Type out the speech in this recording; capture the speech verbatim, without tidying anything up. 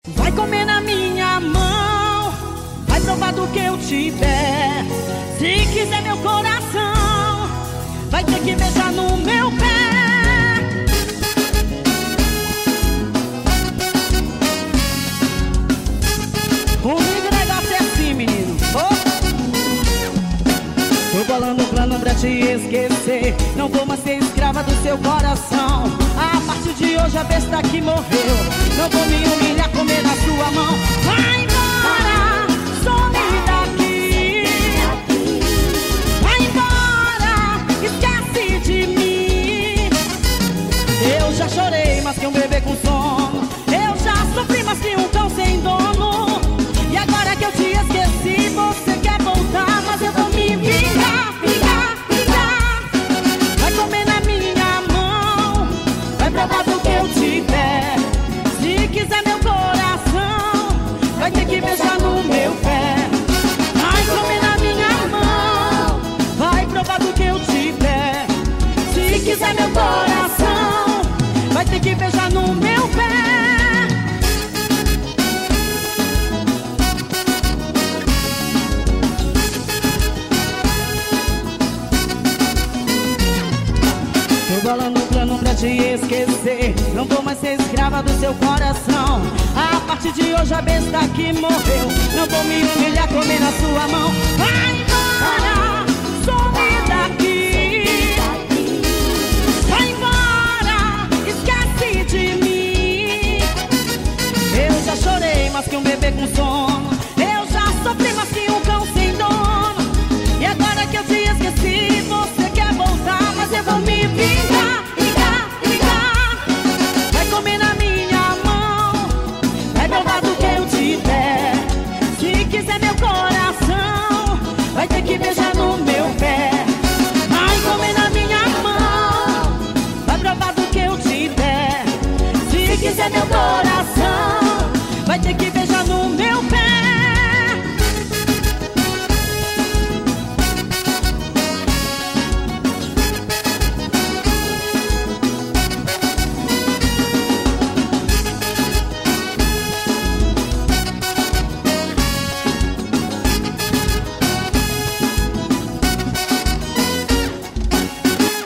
Vai comer na minha mão, vai provar do que eu te der. Se quiser meu coração, vai ter que beijar no meu pé. Comigo o negócio é assim, menino. Oh. Tô bolando um plano pra te esquecer. Não vou mais ser escrava do seu coração. A partir de hoje a besta que morreu. Não vou me humilhar, comer na sua mão. Vai embora, some daqui. Vai embora, esquece de mim. Eu já chorei mais que um bebê com sono. Eu já sofri mais que um cão sem dono. E agora que eu te esqueci, você quer voltar, mas eu vou me vingar, vingar, vingar. Vai comer na minha mão, vai provar do que eu te der. Se quiser meu coração, vai ter que beijar no meu pé. Vai comer na minha mão, vai provar do que eu te der. Se quiser meu coração, vai ter que beijar no meu pé. Tô bolando um plano pra te esquecer. Não vou mais ser escrava do seu coração. A partir de hoje a besta que morreu. Não vou me humilhar, comer na sua mão. Vai embora, some daqui. Vai embora, esquece de mim. Eu já chorei mais que um bebê com sono.